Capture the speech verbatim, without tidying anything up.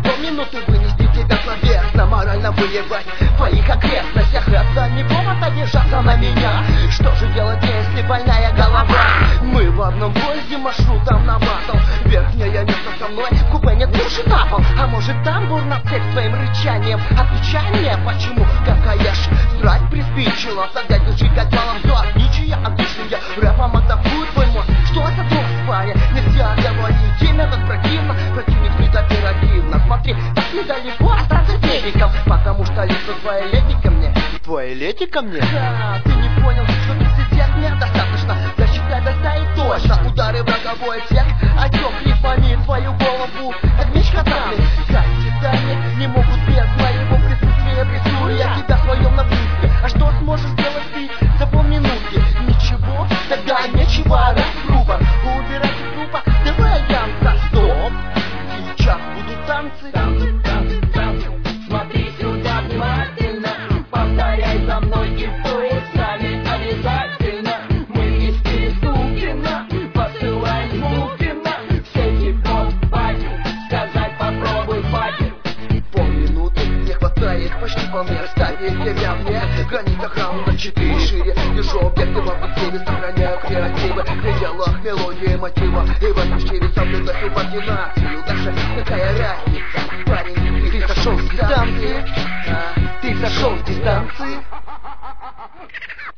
полминуты вынести тебя словесно, морально воевать в твоих окрестностях. Это не повод обижаться на меня. Что же делать, если больная голова? Мы в одном поезде маршрутом на батл. Верхнее место со мной, в купе нет души на пол. А может тамбур на цель твоим рычанием? Отвечай мне, почему какаешь? Срать приспичило, тогда зажигать валом все. Ничья отличная, рэпом атакует твой мозг. Что это двух в паре? Нельзя говорить, имя так противно. Противник не оперативно. Смотри, так недалеко остаться феником, потому что лицо твое лети ко мне. Твое лети ко мне? Да, ты не понял, что тридцать лет мне достаточно. Засчитай до ста и точно. Удары враговой эффект отек рифмами твою голову. Как меч катаны, как Титаник, не могут без моего присутствия. Прессую я тебя в своем напутстве. А что сможешь сделать ты за полминутки? Ничего, тогда нечего орать грубо. Убирать из трупа ТВ Альянса. Стоп, сейчас будут танцы. Танцы, танцы, танцы. Смотри сюда внимательно. Повторяй за мной и вторит с нами обязательно. Мы из Переступина посылаем Звукина. В сети подпадил, сказать попробуй папе. Полминуты не хватает, почти полный расставить тебя мне. Граница раунда четыре шире. Держу объекты в объективе, сохраняю креативы в пределах мелодии мотива. И в этом стиле соблюдаю субординацию. Даже какая разница, парень, ты сошел с дистанции? Ты сошел с дистанции?